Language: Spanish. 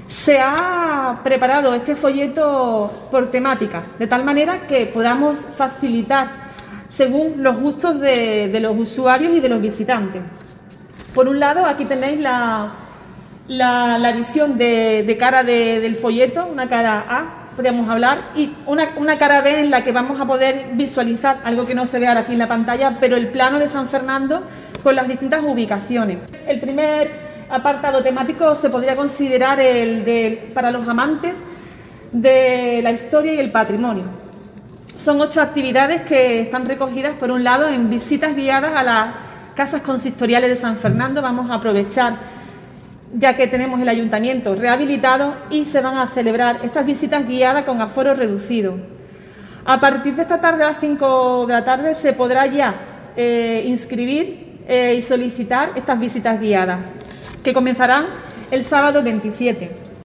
Se ha preparado este folleto por temáticas, de tal manera que podamos facilitar según los gustos de los usuarios y de los visitantes. Por un lado, aquí tenéis la visión de cara del folleto, una cara A, podríamos hablar, y una cara B en la que vamos a poder visualizar algo que no se ve ahora aquí en la pantalla, pero el plano de San Fernando con las distintas ubicaciones. El primer apartado temático se podría considerar para los amantes de la historia y el patrimonio. Son 8 actividades que están recogidas, por un lado, en visitas guiadas a las casas consistoriales de San Fernando. Vamos a aprovechar, ya que tenemos el ayuntamiento rehabilitado, y se van a celebrar estas visitas guiadas con aforo reducido. A partir de esta tarde, a las 5 de la tarde, se podrá ya inscribir y solicitar estas visitas guiadas, que comenzarán el sábado 27.